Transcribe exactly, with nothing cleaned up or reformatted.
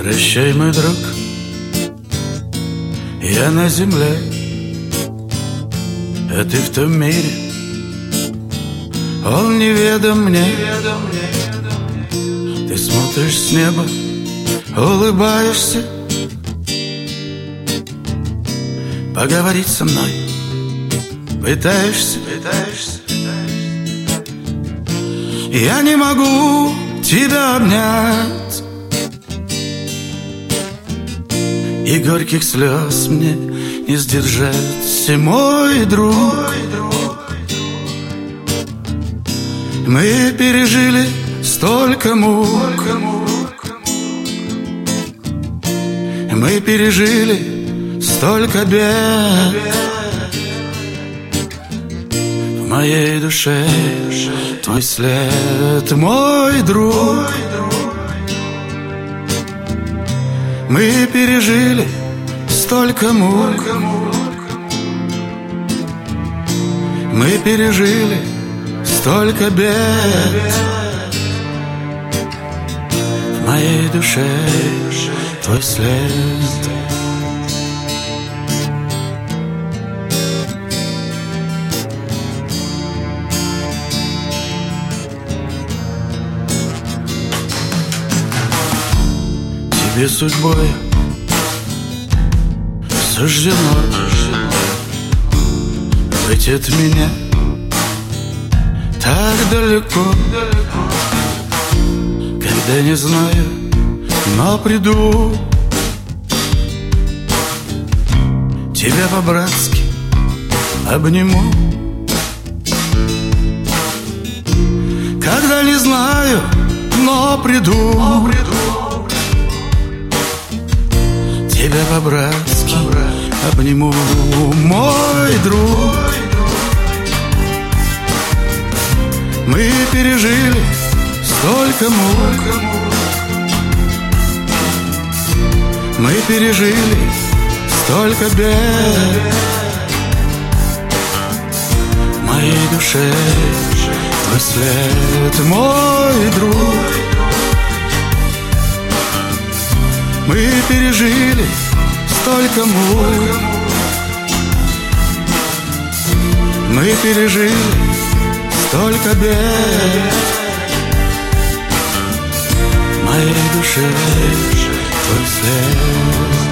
Прощай, мой друг, я на земле, а ты в том мире, он неведом мне. Ты смотришь с неба, улыбаешься, поговорить со мной пытаешься. Я не могу тебя обнять, и горьких слез мне не сдержать, мой друг. Мы пережили столько мук, мы пережили столько бед. В моей душе твой след, мой друг. Мы пережили столько мук, мы пережили столько бед. В моей душе твой след. Тебе судьбой суждено быть от меня так далеко, когда не знаю, но приду. Тебя по-братски обниму, когда не знаю, но приду. Тебя по-братски обниму, мой друг. Мы пережили столько мук, мы пережили столько бед. В моей душе твой след, мой друг. Мы пережили столько мук, мы пережили столько бед. В моей душе твой след.